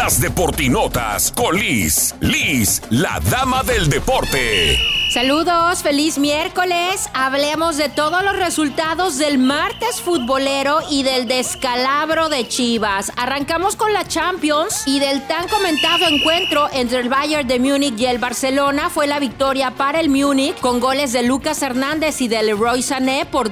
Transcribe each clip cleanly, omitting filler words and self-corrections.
Las Deportinotas con Liz, la dama del deporte. Saludos, feliz miércoles. Hablemos de todos los resultados del martes futbolero y del descalabro de Chivas. Arrancamos con la Champions y del tan comentado encuentro entre el Bayern de Múnich y el Barcelona. Fue la victoria para el Múnich con goles de Lucas Hernández y de Leroy Sané por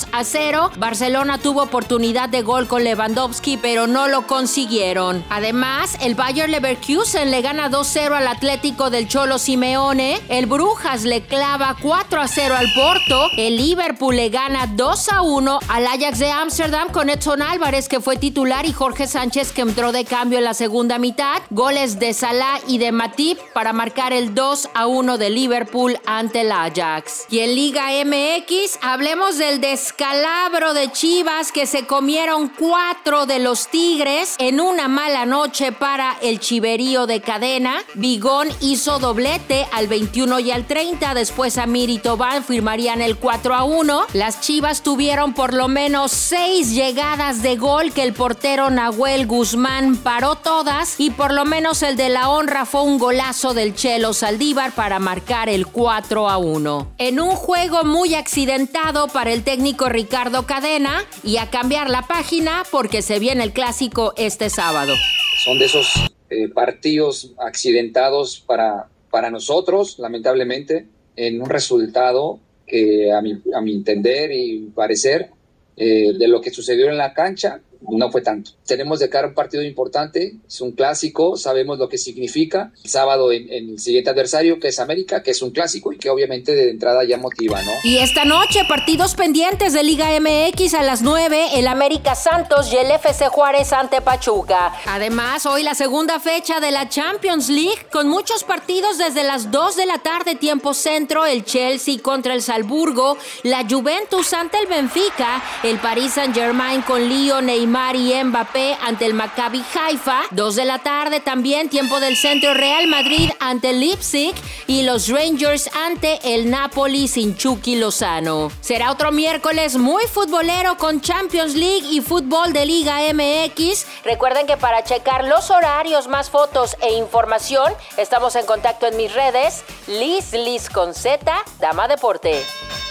2-0. Barcelona tuvo oportunidad de gol con Lewandowski, pero no lo consiguieron. Además, el Bayer Leverkusen le gana 2-0 al Atlético del Cholo Simeone. El Brujas le clava 4-0 al Porto. El Liverpool le gana 2-1 al Ajax de Ámsterdam con Edson Álvarez, que fue titular, y Jorge Sánchez, que entró de cambio en la segunda mitad. Goles de Salah y de Matip para marcar el 2-1 de Liverpool ante el Ajax. Y en Liga MX, hablemos del descalabro de Chivas, que se comieron 4 de los Tigres en una mala noche para el chiverío de Cadena. Bigón hizo doblete al 21 y al 30. Después Amir y Tobán firmarían el 4-1. Las Chivas tuvieron por lo menos 6 llegadas de gol que el portero Nahuel Guzmán paró todas, y por lo menos el de la honra fue un golazo del Chelo Saldívar para marcar el 4-1. En un juego muy accidentado para el técnico Ricardo Cadena, y a cambiar la página porque se viene el clásico este sábado. Son de esos partidos accidentados para nosotros, lamentablemente, en un resultado que a mi entender y parecer, de lo que sucedió en la cancha, no fue tanto. Tenemos de cara un partido importante, es un clásico, sabemos lo que significa. El sábado en el siguiente adversario, que es América, que es un clásico y que obviamente de entrada ya motiva, ¿no? Y esta noche, partidos pendientes de Liga MX a las 9, el América Santos y el FC Juárez ante Pachuca. Además, hoy la segunda fecha de la Champions League, con muchos partidos desde las 2 de la tarde, tiempo centro, el Chelsea contra el Salzburgo, la Juventus ante el Benfica, el Paris Saint-Germain con Leo, Neymar y Mbappé ante el Maccabi Haifa. 2 de la tarde también, tiempo del centro, Real Madrid ante el Leipzig y los Rangers ante el Napoli sin Chucky Lozano. Será otro miércoles muy futbolero con Champions League y fútbol de Liga MX. Recuerden que para checar los horarios, más fotos e información, estamos en contacto en mis redes. Liz con Z, Dama Deporte.